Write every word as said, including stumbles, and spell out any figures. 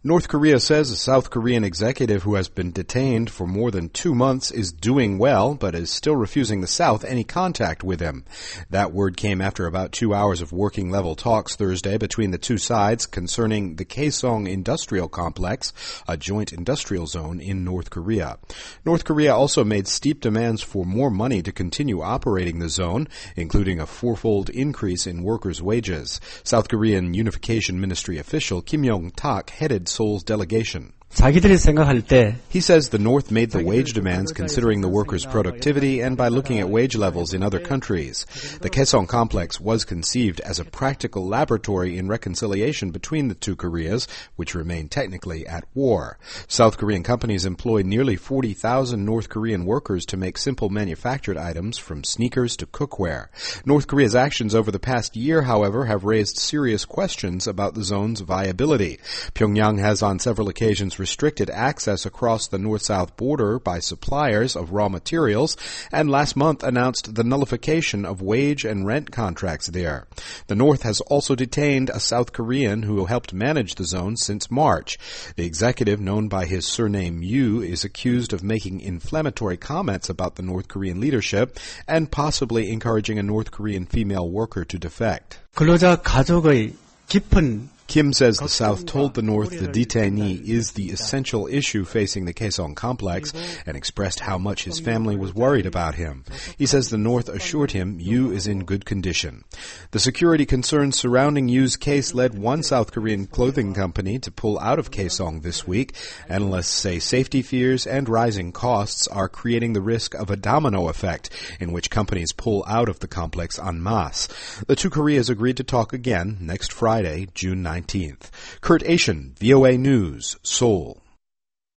North Korea says a South Korean executive who has been detained for more than two months is doing well, but is still refusing the South any contact with him. That word came after about two hours of working-level talks Thursday between the two sides concerning the Kaesong Industrial Complex, a joint industrial zone in North Korea. North Korea also made steep demands for more money to continue operating the zone, including a fourfold increase in workers' wages. South Korean Unification Ministry official Kim Yong-tak headed Seoul's delegation. 자기들이 생각할 때 He says the North made the wage demands considering the workers' productivity and by looking at wage levels in other countries. The Kaesong complex was conceived as a practical laboratory in reconciliation between the two Koreas, which remain technically at war. South Korean companies employ nearly forty thousand North Korean workers to make simple manufactured items from sneakers to cookware. North Korea's actions over the past year, however, have raised serious questions about the zone's viability. Pyongyang has on several occasions restricted access across the north-south border by suppliers of raw materials, and last month announced the nullification of wage and rent contracts there. The North has also detained a South Korean who helped manage the zone since March. The executive, known by his surname Yu, is accused of making inflammatory comments about the North Korean leadership and possibly encouraging a North Korean female worker to defect. 근로자 가족의 깊은 Kim says the South told the North the detainee is the essential issue facing the Kaesong complex and expressed how much his family was worried about him. He says the North assured him Yu is in good condition. The security concerns surrounding Yu's case led one South Korean clothing company to pull out of Kaesong this week. Analysts say safety fears and rising costs are creating the risk of a domino effect in which companies pull out of the complex en masse. The two Koreas agreed to talk again next Friday, June nineteenth. Kurt Asian, V O A News, Seoul.